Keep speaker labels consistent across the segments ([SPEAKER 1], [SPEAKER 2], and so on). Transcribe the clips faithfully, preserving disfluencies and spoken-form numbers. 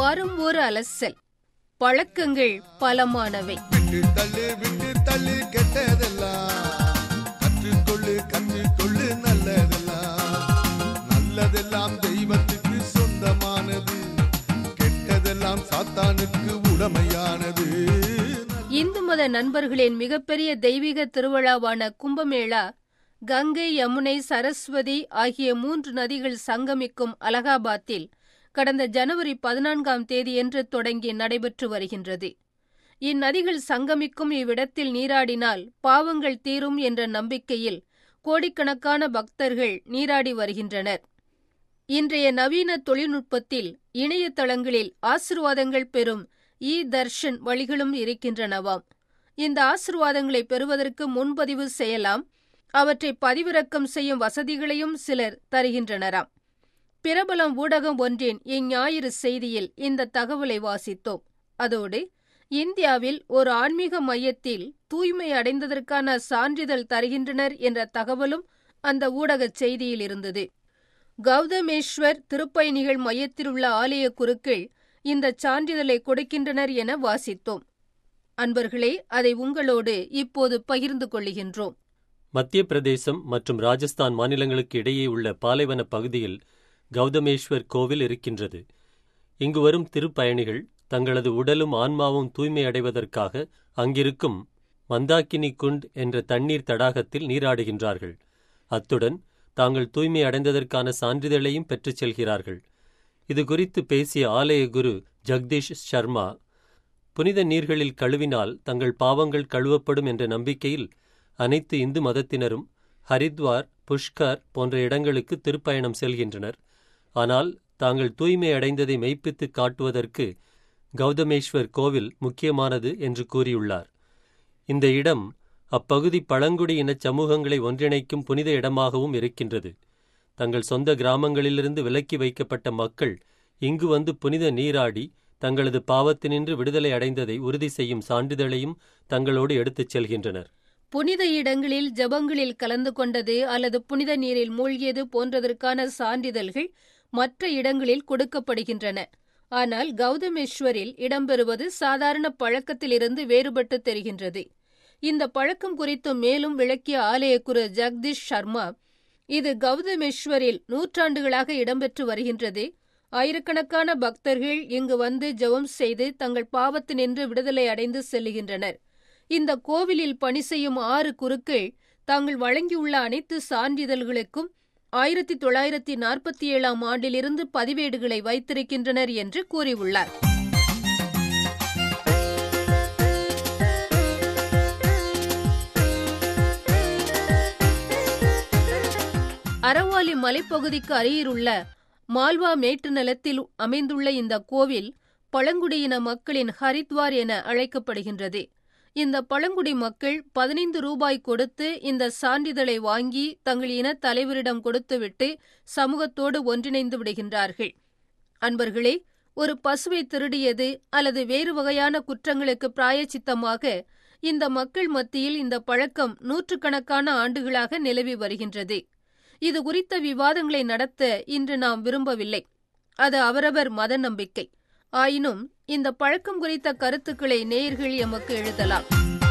[SPEAKER 1] வாரம் ஒரு அலசல். பழக்கங்கள் பலமானவை.
[SPEAKER 2] விட்டு தள்ளு விட்டு தள்ளு கெட்டதெல்லாம், கற்றுக்கொள்ளு கற்றுக்கொள்ளு நல்லதெல்லாம். நல்லதெல்லாம் தெய்வத்துக்கு சொந்தமானது, கெட்டதெல்லாம் சாத்தானுக்கு உடமையானது.
[SPEAKER 1] இந்து மத நண்பர்களின் மிகப்பெரிய தெய்வீக திருவிழாவான கும்பமேளா கங்கை, யமுனை, சரஸ்வதி ஆகிய மூன்று நதிகள் சங்கமிக்கும் அலகாபாத்தில் கடந்த ஜனவரி பதினான்காம் தேதியன்று தொடங்கி நடைபெற்று வருகின்றது. இந்நதிகள் சங்கமிக்கும் இவ்விடத்தில் நீராடினால் பாவங்கள் தீரும் என்ற நம்பிக்கையில் கோடிக்கணக்கான பக்தர்கள் நீராடி வருகின்றனர். இன்றைய நவீன தொழில்நுட்பத்தில் இணையதளங்களில் ஆசிர்வாதங்கள் பெறும் இ தர்ஷன் வழிகளும் இருக்கின்றனவாம். இந்த ஆசிர்வாதங்களை பெறுவதற்கு முன்பதிவு செய்யலாம். அவற்றை பதிவிறக்கம் செய்யும் வசதிகளையும் சிலர் தருகின்றனராம். பிரபலம் ஊடகம் ஒன்றின் இஞ்ஞாயிறு செய்தியில் இந்த தகவலை வாசித்தோம். அதோடு இந்தியாவில் ஒரு ஆன்மீக மையத்தில் தூய்மை அடைந்ததற்கான சான்றிதழ் தருகின்றனர் என்ற தகவலும் அந்த ஊடகச் செய்தியில் இருந்தது. கௌதமேஸ்வர் திருப்பயணிகள் மையத்திலுள்ள ஆலய குருக்கள் இந்த சான்றிதழை கொடுக்கின்றனர் என வாசித்தோம். அன்பர்களே, அதை உங்களோடு இப்போது பகிர்ந்து கொள்ளுகின்றோம்.
[SPEAKER 3] மத்திய பிரதேசம் மற்றும் ராஜஸ்தான் மாநிலங்களுக்கு இடையே உள்ள பாலைவன பகுதியில் கௌதமேஸ்வர் கோவில் இருக்கின்றது. இங்கு வரும் திருப்பயணிகள் தங்களது உடலும் ஆன்மாவும் தூய்மை அடைவதற்காக அங்கிருக்கும் மந்தாக்கினி குண்ட் என்ற தண்ணீர் தடாகத்தில் நீராடுகின்றார்கள். அத்துடன் தாங்கள் தூய்மை அடைந்ததற்கான சான்றிதழையும் பெற்றுச் செல்கிறார்கள். இது குறித்து பேசிய ஆலய குரு ஜக்தீஷ் சர்மா, புனித நீர்களில் கழுவினால் தங்கள் பாவங்கள் கழுவப்படும் என்ற நம்பிக்கையில் அனைத்து இந்து மதத்தினரும் ஹரித்வார், புஷ்கர் போன்ற இடங்களுக்கு திருப்பயணம் செல்கின்றனர். ஆனால் தாங்கள் தூய்மை அடைந்ததை மெய்ப்பித்து காட்டுவதற்கு கௌதமேஸ்வர் கோவில் முக்கியமானது என்று கூறியுள்ளார். இந்த இடம் அப்பகுதி பழங்குடி இன சமூகங்களை ஒன்றிணைக்கும் புனித இடமாகவும் இருக்கின்றது. தங்கள் சொந்த கிராமங்களிலிருந்து விலக்கி வைக்கப்பட்ட மக்கள் இங்கு வந்து புனித நீராடி தங்களது பாவத்தினின்று விடுதலை அடைந்ததை உறுதி செய்யும் சான்றிதழையும் தங்களோடு எடுத்துச் செல்கின்றனர்.
[SPEAKER 1] புனித இடங்களில் ஜபங்களில் கலந்து கொண்டது அல்லது புனித நீரில் மூழ்கியது போன்றதற்கான சான்றிதழ்கள் மற்ற இடங்களில் கொடுக்கப்படுகின்றன. ஆனால் கௌதமேஸ்வரில் இடம்பெறுவது சாதாரண பழக்கத்திலிருந்து வேறுபட்டு தெரிகின்றது. இந்த பழக்கம் குறித்து மேலும் விளக்கிய ஆலய குரு ஜக்தீஷ் சர்மா, இது கௌதமேஸ்வரில் நூற்றாண்டுகளாக இடம்பெற்று வருகின்றது. ஆயிரக்கணக்கான பக்தர்கள் இங்கு வந்து ஜெபம் செய்து தங்கள் பாவத்தினின்று விடுதலை அடைந்து செல்லுகின்றனர். இந்த கோவிலில் பணி செய்யும் ஆறு குருக்கள் தாங்கள் வழங்கியுள்ள அனைத்து சான்றிதழ்களுக்கும் ஆயிரத்தி தொள்ளாயிரத்தி நாற்பத்தி ஏழாம் ஆண்டிலிருந்து பதிவேடுகளை வைத்திருக்கின்றனர் என்று கூறியுள்ளார். அரவாலி மலைப்பகுதிக்கு அருகிலுள்ள மால்வா மேட்டு நிலத்தில் அமைந்துள்ள இந்த கோவில் பழங்குடியின மக்களின் ஹரித்வார் என அழைக்கப்படுகின்றது. இந்த பழங்குடி மக்கள் பதினைந்து ரூபாய் கொடுத்து இந்த சான்றிதழை வாங்கி தங்கள் இன தலைவரிடம் கொடுத்துவிட்டு சமூகத்தோடு ஒன்றிணைந்து விடுகின்றார்கள். அன்பர்களே, ஒரு பசுவை திருடியது அல்லது வேறு வகையான குற்றங்களுக்கு பிராயச்சித்தமாக இந்த மக்கள் மத்தியில் இந்த பழக்கம் நூற்றுக்கணக்கான ஆண்டுகளாக நிலவி வருகின்றது. இது குறித்த விவாதங்களை நடத்த இன்று நாம் விரும்பவில்லை. அது அவரவர் மத நம்பிக்கை. ஆயினும் இந்த பழக்கம் குறித்த கருத்துக்களை நேயர்கள் எமக்கு எழுதலாம்.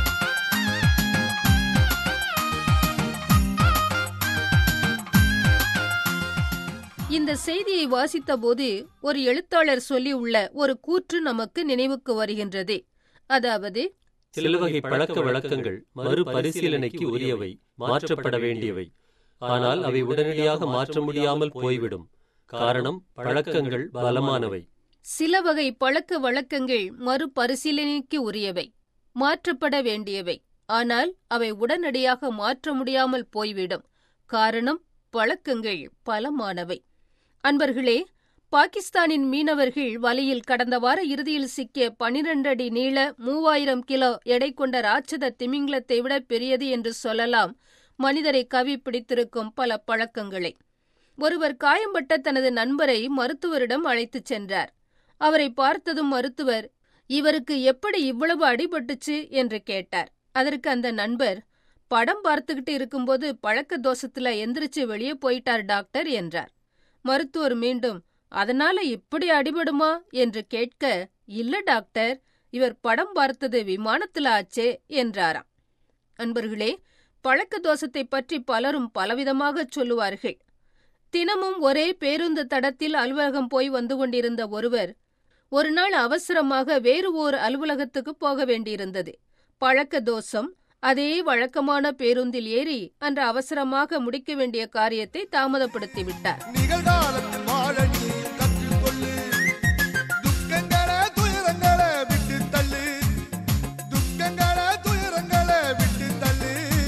[SPEAKER 1] இந்த செய்தியை வாசித்த போது ஒரு எழுத்தாளர் சொல்லியுள்ள ஒரு கூற்று நமக்கு நினைவுக்கு வருகின்றது. அதாவது,
[SPEAKER 3] சில வகை பழக்க வழக்கங்கள் மறுபரிசீலனைக்கு உரியவை, மாற்றப்பட வேண்டியவை. ஆனால் அவை உடனடியாக மாற்ற முடியாமல் போய்விடும். காரணம், பழக்கங்கள் பலமானவை.
[SPEAKER 1] சில வகை பழக்க வழக்கங்கள் மறுபரிசீலனைக்கு உரியவை, மாற்றப்பட வேண்டியவை. ஆனால் அவை உடனடியாக மாற்ற முடியாமல் போய்விடும். காரணம், பழக்கங்கள் பலமானவை. அன்பர்களே, பாகிஸ்தானின் மீனவர்கள் வலையில் கடந்த வார இறுதியில் சிக்கிய பனிரெண்டு அடி நீள மூவாயிரம் கிலோ எடை கொண்ட ராட்சத திமிங்கலத்தை விட பெரியது என்று சொல்லலாம் மனிதரை கவி பிடித்திருக்கும் பல பழக்கங்களை. ஒருவர் காயம்பட்ட தனது நண்பரை மருத்துவரிடம் அழைத்துச் சென்றார். அவரை பார்த்ததும் மருத்துவர், இவருக்கு எப்படி இவ்வளவு அடிபட்டுச்சு என்று கேட்டார். அதற்கு அந்த நண்பர், படம் பார்த்துக்கிட்டு இருக்கும்போது பழக்க தோஷத்துல எந்திரிச்சு வெளியே போயிட்டார் டாக்டர் என்றார். மருத்துவர் மீண்டும், அதனால இப்படி அடிபடுமா என்று கேட்க, இல்ல டாக்டர், இவர் படம் பார்த்தது விமானத்துல ஆச்சே என்றாராம். அன்பர்களே, பழக்க தோஷத்தை பற்றி பலரும் பலவிதமாக சொல்லுவார்கள். தினமும் ஒரே பேருந்து தடத்தில் அலுவலகம் போய் வந்து கொண்டிருந்த ஒருவர் ஒரு நாள் அவசரமாக வேறு ஓர் அலுவலகத்துக்கு போக வேண்டியிருந்தது. பழக்க தோஷம் அதே வழக்கமான பேருந்தில் ஏறி அன்று அவசரமாக முடிக்க வேண்டிய காரியத்தை தாமதப்படுத்திவிட்டார்.
[SPEAKER 2] நிகழ்காலத்தில் வாழ நீ கற்றுக்கொள்ளு, துக்கங்களே துயரங்களே விட்டு தள்ளு, துக்கங்களே துயரங்களே விட்டு தள்ளு.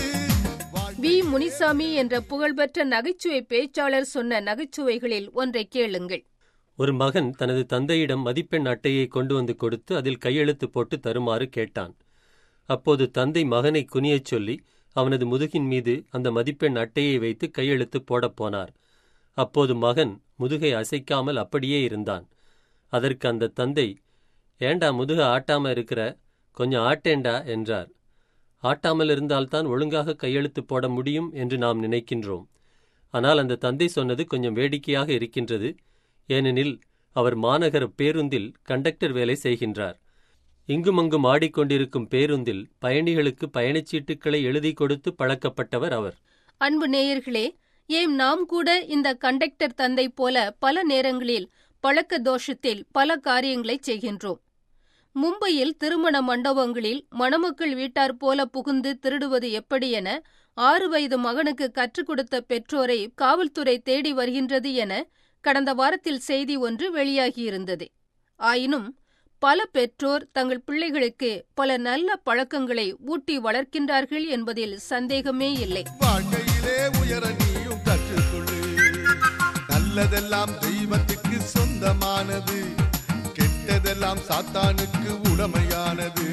[SPEAKER 1] வி முனிசாமி என்ற புகழ்பெற்ற நகைச்சுவை பேச்சாளர் சொன்ன நகைச்சுவைகளில் ஒன்றை கேளுங்கள்.
[SPEAKER 3] ஒரு மகன் தனது தந்தையிடம் மதிப்பெண் அட்டையை கொண்டு வந்து கொடுத்து அதில் கையெழுத்து போட்டு தருமாறு கேட்டான். அப்போது தந்தை மகனை குனியச் சொல்லி அவனது முதுகின் மீது அந்த மதிப்பெண் அட்டையை வைத்து கையெழுத்து போடப் போனார். அப்போது மகன் முதுகை அசைக்காமல் அப்படியே இருந்தான். அதற்கு அந்த தந்தை, ஏண்டா முதுக ஆட்டாம இருக்கிற, கொஞ்சம் ஆட்டேண்டா என்றார். ஆட்டாமல் இருந்தால்தான் ஒழுங்காக கையெழுத்து போட முடியும் என்று நாம் நினைக்கின்றோம். ஆனால் அந்த தந்தை சொன்னது கொஞ்சம் வேடிக்கையாக இருக்கின்றது. ஏனெனில் அவர் மாநகர பேருந்தில் கண்டக்டர் வேலை செய்கின்றார். இங்குமங்கும் ஆடிக்கொண்டிருக்கும் பேருந்தில் பயணிகளுக்கு பயணச்சீட்டுக்களை எழுதி கொடுத்து பழக்கப்பட்டவர் அவர்.
[SPEAKER 1] அன்பு நேயர்களே, ஏன் நாம் கூட இந்த கண்டக்டர் தந்தை போல பல நேரங்களில் பழக்க தோஷத்தில் பல காரியங்களை செய்கின்றோம். மும்பையில் திருமண மண்டபங்களில் மணமக்கள் வீட்டார் போல புகுந்து திருடுவது எப்படி என ஆறு வயது மகனுக்கு கற்றுக் கொடுத்த பெற்றோரை காவல்துறை தேடி வருகின்றது என கடந்த வாரத்தில் செய்தி ஒன்று வெளியாகியிருந்தது. ஆயினும் பல பெற்றோர் தங்கள் பிள்ளைகளுக்கு பல நல்ல பழக்கங்களை ஊட்டி வளர்க்கின்றார்கள் என்பதில் சந்தேகமே இல்லை.
[SPEAKER 2] வாழ்க்கையிலே உயர நீயும் கற்றுக்கொள்ளு, நல்லதெல்லாம் தெய்வத்துக்கு சொந்தமானது, கெட்டதெல்லாம் சாத்தானுக்கு உடமையானது.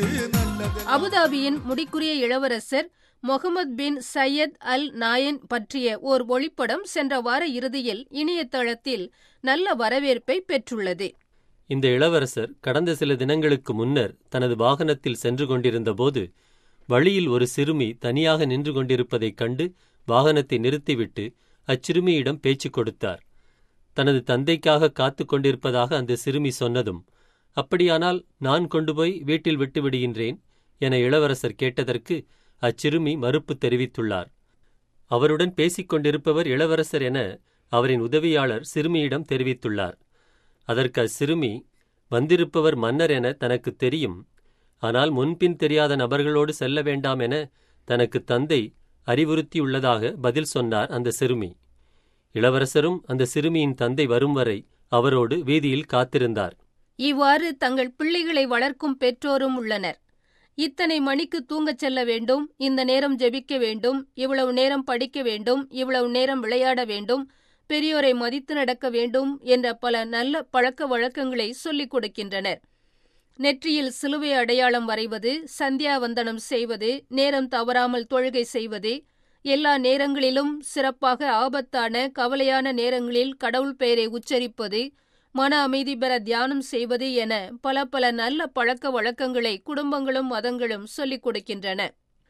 [SPEAKER 1] அபுதாபியின் முடிக்குரிய இளவரசர் முகமது பின் சையத் அல் நாயன் பற்றிய ஓர் ஒளிப்படம் சென்ற வார இறுதியில் இணையதளத்தில் நல்ல வரவேற்பை பெற்றுள்ளது.
[SPEAKER 3] இந்த இளவரசர் கடந்த சில தினங்களுக்கு முன்னர் தனது வாகனத்தில் சென்று கொண்டிருந்தபோது வழியில் ஒரு சிறுமி தனியாக நின்று கொண்டிருப்பதைக் கண்டு வாகனத்தை நிறுத்திவிட்டு அச்சிறுமியிடம் பேச்சு கொடுத்தார். தனது தந்தைக்காக காத்து கொண்டிருப்பதாக அந்த சிறுமி சொன்னதும், அப்படியானால் நான் கொண்டு போய் வீட்டில் விட்டுவிடுகின்றேன் என இளவரசர் கேட்டதற்கு அச்சிறுமி மறுப்பு தெரிவித்துள்ளார். அவருடன் பேசிக் கொண்டிருப்பவர் இளவரசர் என அவரின் உதவியாளர் சிறுமியிடம் தெரிவித்துள்ளார். அதற்கு அச்சிறுமி, வந்திருப்பவர் மன்னர் என தனக்கு தெரியும், ஆனால் முன்பின் தெரியாத நபர்களோடு செல்ல வேண்டாம் என தனக்கு தந்தை அறிவுறுத்தியுள்ளதாக பதில் சொன்னார் அந்த சிறுமி. இளவரசரும் அந்த சிறுமியின் தந்தை வரும் வரை அவரோடு வீதியில் காத்திருந்தார்.
[SPEAKER 1] இவ்வாறு தங்கள் பிள்ளைகளை வளர்க்கும் பெற்றோரும் உள்ளனர். இத்தனை மணிக்கு தூங்கச் செல்ல வேண்டும், இந்த நேரம் ஜெபிக்க வேண்டும், இவ்வளவு நேரம் படிக்க வேண்டும், இவ்வளவு நேரம் விளையாட வேண்டும், பெரியோரை மதித்து நடக்க வேண்டும் என்ற பல நல்ல பழக்க வழக்கங்களை சொல்லிக் கொடுக்கின்றனர். நெற்றியில் சிலுவை அடையாளம் வரைவது, சந்தியாவந்தனம் செய்வது, நேரம் தவறாமல் தொழுகை செய்வது, எல்லா நேரங்களிலும் சிறப்பாக ஆபத்தான கவலையான நேரங்களில் கடவுள் பெயரை உச்சரிப்பது, மன அமைதி பெற தியானம் செய்வது என பல பல நல்ல பழக்க வழக்கங்களை குடும்பங்களும் மதங்களும் சொல்லிக் கொடுக்கின்றன.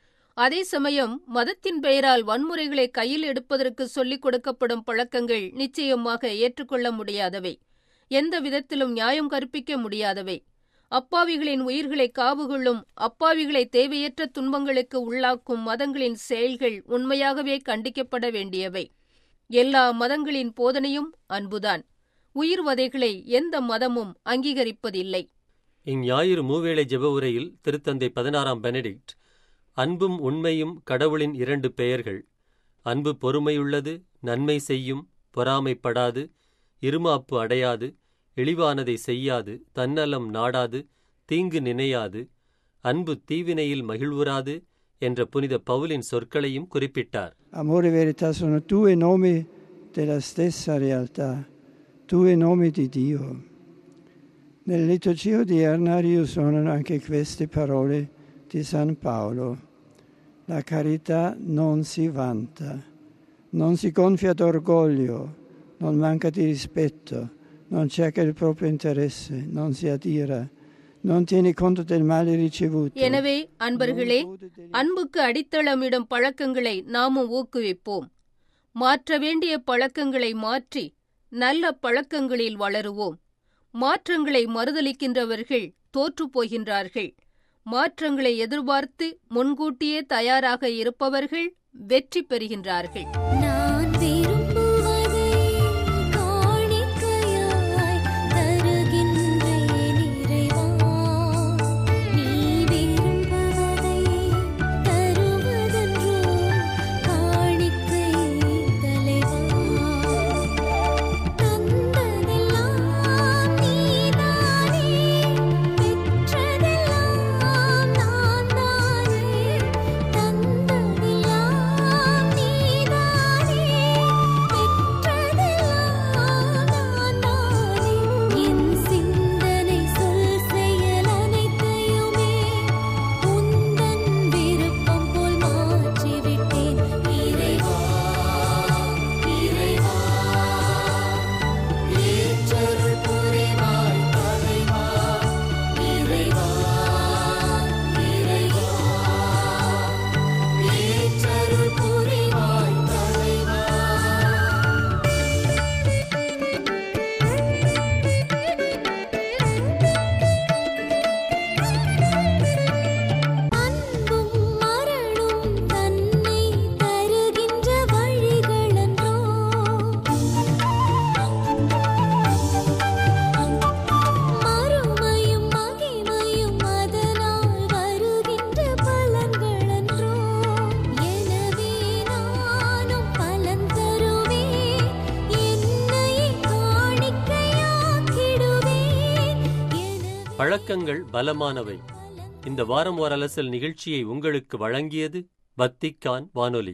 [SPEAKER 1] அதே சமயம் மதத்தின் பெயரால் வன்முறைகளை கையில் எடுப்பதற்கு சொல்லிக் கொடுக்கப்படும் பழக்கங்கள் நிச்சயமாக ஏற்றுக்கொள்ள முடியாதவை, எந்த விதத்திலும் நியாயம் கற்பிக்க முடியாதவை. அப்பாவிகளின் உயிர்களை காவுகொள்ளும், அப்பாவிகளை தேவையற்ற துன்பங்களுக்கு உள்ளாக்கும் மதங்களின் செயல்கள் உண்மையாகவே கண்டிக்கப்பட வேண்டியவை. எல்லா மதங்களின் போதனையும் அன்புதான். உயிர்வதைகளை எந்த மதமும் அங்கீகரிப்பதில்லை.
[SPEAKER 3] இஞ்ஞாயிறு மூவேளை ஜெப உரையில் திருத்தந்தை பதினாறாம் பெனடிக்ட், அன்பும் உண்மையும் கடவுளின் இரண்டு பெயர்கள். அன்பு பொறுமையுள்ளது, நன்மை செய்யும், பொறாமைப்படாது, இருமாப்பு அடையாது, இழிவானதை செய்யாது, தன்னலம் நாடாது, தீங்கு நினையாது, அன்பு தீவினையில் மகிழ்வுறாது என்ற புனித பவுலின் சொற்களையும் குறிப்பிட்டார்.
[SPEAKER 4] Amore e verità sono due nomi della stessa realtà, due nomi di Dio. Nel liturgia odierna riusano anche queste parole di San Paolo. La carità non si vanta, non si gonfia d'orgoglio, non manca di rispetto, non cerca il proprio interesse, non si adira, non tiene conto del male ricevuto.
[SPEAKER 1] எனவே அன்பர்களே, அன்புக்கு அடித்தளமிடும் பழக்கங்களை நாமும் ஊக்குவிப்போம். மாற்ற வேண்டிய பழக்கங்களை மாற்றி நல்ல பழக்கங்களில் வளருவோம். மாற்றங்களை மறுதலிக்கின்றவர்கள் தோற்றுப் போகின்றார்கள். மாற்றங்களை எதிர்பார்த்து முன்கூட்டியே தயாராக இருப்பவர்கள் வெற்றி பெறுகின்றார்கள்.
[SPEAKER 5] நான் விரும்புவதை காணிக்கையாய் தருகின்றேன் இறைவா. நீ விரும்புவதை தருவதென்றோ காணிக்கை தலைவா. தந்ததெல்லாம் நீதானே, பெற்றதெல்லாம் நான் தானே. தந்ததெல்லாம் நீதானே, பெற்றதெல்லாம் நான் தானே. என் சிந்தனை சொல் செயல் அனைத்தையுமே உந்தன் விருப்பம் போல் மாற்றிவிட்டேன் இறைவா. இறைவா ஏற்றருள் புரிவாய் தலைவா. இறைவா இறைவா ஏற்றருள் புரிவாய் தலைவா. அன்பும் மரணும் தன்னை தருகின்ற வழிகளன்றோ. மறுமையும் மகிமையும் அதனால் வருகின்ற பலன்களன்றோ. எனவே நானும் பலன் தருவேன், என்னையே காணிக்கையாக்கிடுவேன். எனவே
[SPEAKER 3] பழக்கங்கள் பலமானவை. இந்த வாரம் ஓர் அலசல் நிகழ்ச்சியை உங்களுக்கு வழங்கியது வத்திக்கான் வானொலி.